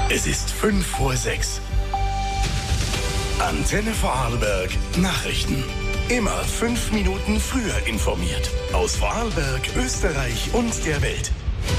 Es ist 5:05. Antenne Vorarlberg Nachrichten. Immer 5 Minuten früher informiert. Aus Vorarlberg, Österreich und der Welt.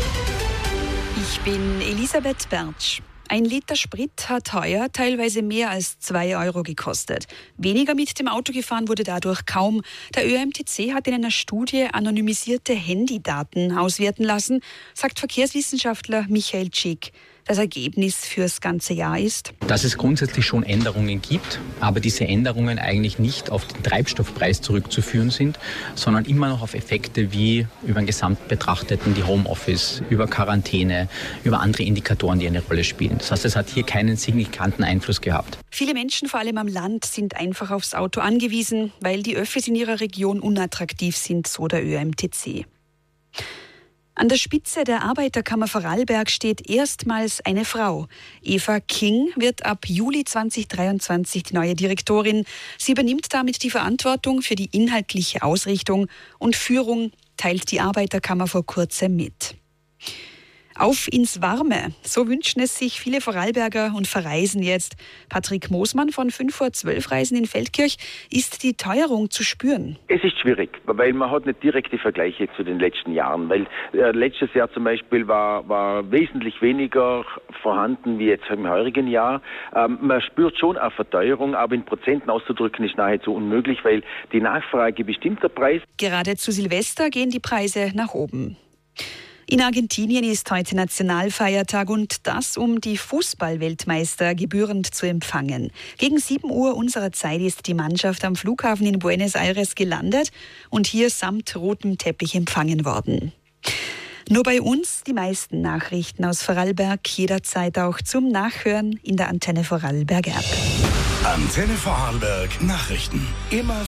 Ich bin Elisabeth Bertsch. 1 Liter Sprit hat heuer teilweise mehr als 2 Euro gekostet. Weniger mit dem Auto gefahren wurde dadurch kaum. Der ÖMTC hat in einer Studie anonymisierte Handydaten auswerten lassen, sagt Verkehrswissenschaftler Michael Tschick. Das Ergebnis fürs ganze Jahr ist, dass es grundsätzlich schon Änderungen gibt, aber diese Änderungen eigentlich nicht auf den Treibstoffpreis zurückzuführen sind, sondern immer noch auf Effekte wie über den Gesamt betrachteten die Homeoffice, über Quarantäne, über andere Indikatoren, die eine Rolle spielen. Das heißt, es hat hier keinen signifikanten Einfluss gehabt. Viele Menschen, vor allem am Land, sind einfach aufs Auto angewiesen, weil die Öffis in ihrer Region unattraktiv sind, so der ÖMTC. An der Spitze der Arbeiterkammer Vorarlberg steht erstmals eine Frau. Eva King wird ab Juli 2023 die neue Direktorin. Sie übernimmt damit die Verantwortung für die inhaltliche Ausrichtung und Führung, teilt die Arbeiterkammer vor kurzem mit. Auf ins Warme, so wünschen es sich viele Vorarlberger und verreisen jetzt. Patrick Moosmann von 5:12 Reisen in Feldkirch. Ist die Teuerung zu spüren? Es ist schwierig, weil man hat nicht direkte Vergleiche zu den letzten Jahren. Weil letztes Jahr zum Beispiel war wesentlich weniger vorhanden wie jetzt im heurigen Jahr. Man spürt schon eine Verteuerung, aber in Prozenten auszudrücken ist nahezu unmöglich, weil die Nachfrage bestimmt der Preis. Gerade zu Silvester gehen die Preise nach oben. In Argentinien ist heute Nationalfeiertag und das, um die Fußballweltmeister gebührend zu empfangen. Gegen 7 Uhr unserer Zeit ist die Mannschaft am Flughafen in Buenos Aires gelandet und hier samt rotem Teppich empfangen worden. Nur bei uns die meisten Nachrichten aus Vorarlberg, jederzeit auch zum Nachhören in der Antenne Vorarlberg App. Antenne Vorarlberg Nachrichten. Immer